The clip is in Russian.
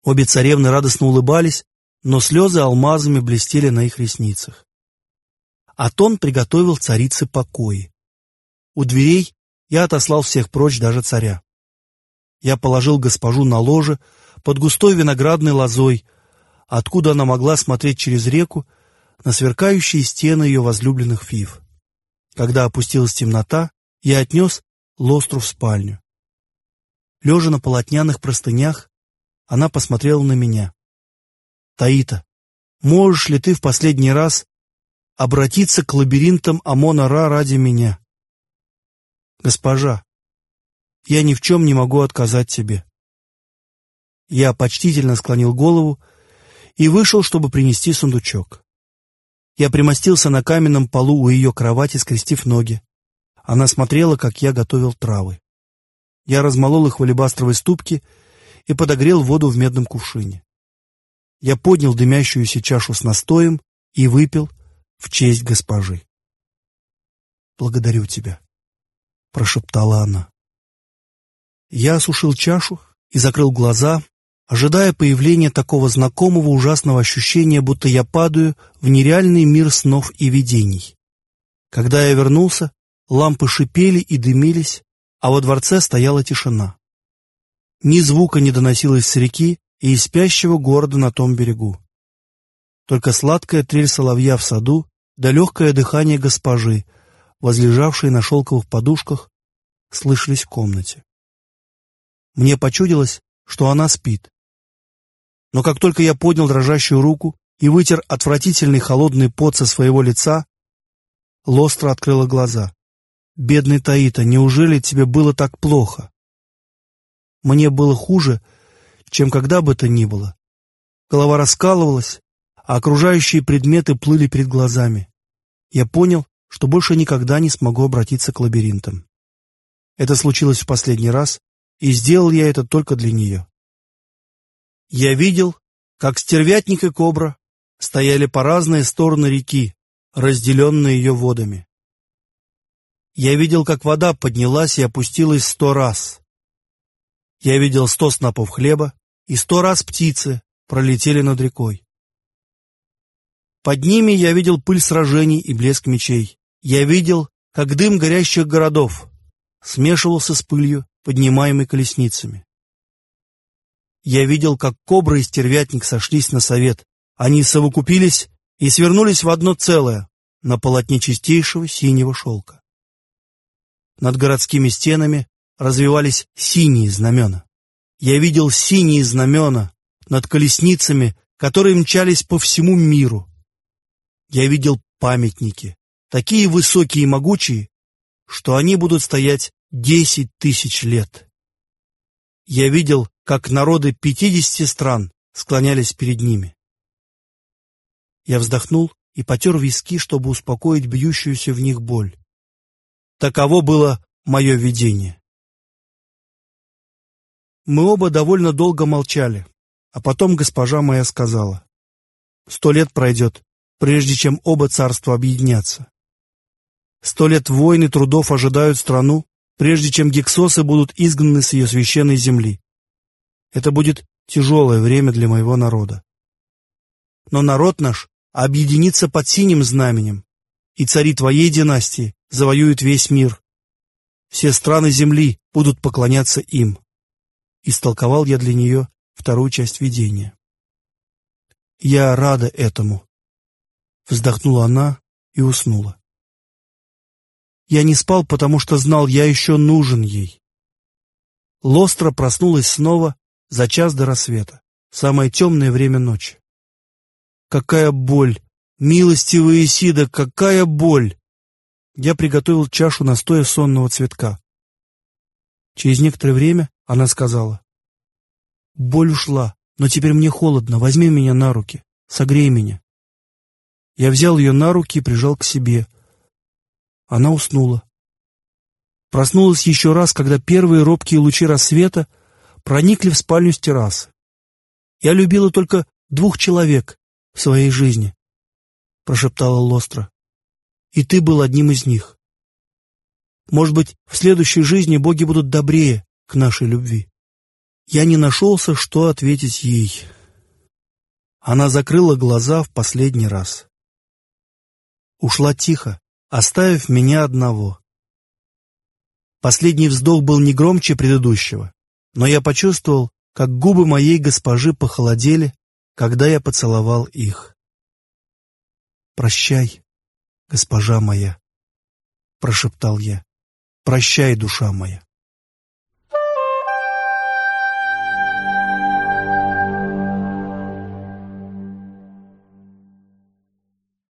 Обе царевны радостно улыбались, но слезы алмазами блестели на их ресницах. Атон приготовил царице покои. У дверей я отослал всех прочь, даже царя. Я положил госпожу на ложе под густой виноградной лозой, откуда она могла смотреть через реку на сверкающие стены ее возлюбленных фив. Когда опустилась темнота, я отнес Лостру в спальню. Лежа на полотняных простынях, она посмотрела на меня. «Таита, можешь ли ты в последний раз обратиться к лабиринтам Амона-Ра ради меня?» «Госпожа, я ни в чем не могу отказать тебе». Я почтительно склонил голову и вышел, чтобы принести сундучок. Я примостился на каменном полу у ее кровати, скрестив ноги. Она смотрела, как я готовил травы. Я размолол их в алебастровой ступке и подогрел воду в медном кувшине. Я поднял дымящуюся чашу с настоем и выпил в честь госпожи. «Благодарю тебя», — прошептала она. Я осушил чашу и закрыл глаза, ожидая появления такого знакомого ужасного ощущения, будто я падаю в нереальный мир снов и видений. Когда я вернулся, лампы шипели и дымились, а во дворце стояла тишина. Ни звука не доносилось с реки и из спящего города на том берегу. Только сладкая трель соловья в саду да легкое дыхание госпожи, возлежавшей на шелковых подушках, слышались в комнате. Мне почудилось, что она спит. Но как только я поднял дрожащую руку и вытер отвратительный холодный пот со своего лица, Лостра открыла глаза. «Бедный Таита, неужели тебе было так плохо?» Мне было хуже, чем когда бы то ни было. Голова раскалывалась, а окружающие предметы плыли перед глазами. Я понял, что больше никогда не смогу обратиться к лабиринтам. Это случилось в последний раз, и сделал я это только для нее. Я видел, как стервятник и кобра стояли по разные стороны реки, разделенные ее водами. Я видел, как вода поднялась и опустилась 100 раз. Я видел 100 снопов хлеба, и 100 раз птицы пролетели над рекой. Под ними я видел пыль сражений и блеск мечей. Я видел, как дым горящих городов смешивался с пылью, поднимаемой колесницами. Я видел, как кобра и стервятник сошлись на совет. Они совокупились и свернулись в одно целое на полотне чистейшего синего шелка. Над городскими стенами развивались синие знамена. Я видел синие знамена над колесницами, которые мчались по всему миру. Я видел памятники, такие высокие и могучие, что они будут стоять 10 тысяч лет. Я видел, как народы 50 стран склонялись перед ними. Я вздохнул и потер виски, чтобы успокоить бьющуюся в них боль. Таково было мое видение. Мы оба довольно долго молчали, а потом госпожа моя сказала: 100 лет пройдет, прежде чем оба царства объединятся. 100 лет войн и трудов ожидают страну, прежде чем гиксосы будут изгнаны с ее священной земли. Это будет тяжелое время для моего народа. Но народ наш объединится под синим знаменем, и цари твоей династии завоюют весь мир. Все страны земли будут поклоняться им. Истолковал я для нее вторую часть видения. Я рада этому. Вздохнула она и уснула. Я не спал, потому что знал, я еще нужен ей. Лостра проснулась снова за час до рассвета, самое темное время ночи. Какая боль! Милостивый Исида, какая боль! Я приготовил чашу настоя сонного цветка. Через некоторое время она сказала: боль ушла, но теперь мне холодно, возьми меня на руки, согрей меня. Я взял ее на руки и прижал к себе. Она уснула. Проснулась еще раз, когда первые робкие лучи рассвета проникли в спальню с террасы. Я любила только 2 человек в своей жизни, прошептала Лостра, и ты был одним из них. Может быть, в следующей жизни боги будут добрее к нашей любви. Я не нашелся, что ответить ей. Она закрыла глаза в последний раз. Ушла тихо, оставив меня одного. Последний вздох был не громче предыдущего, но я почувствовал, как губы моей госпожи похолодели, когда я поцеловал их. «Прощай, госпожа моя», — прошептал я, — «прощай, душа моя».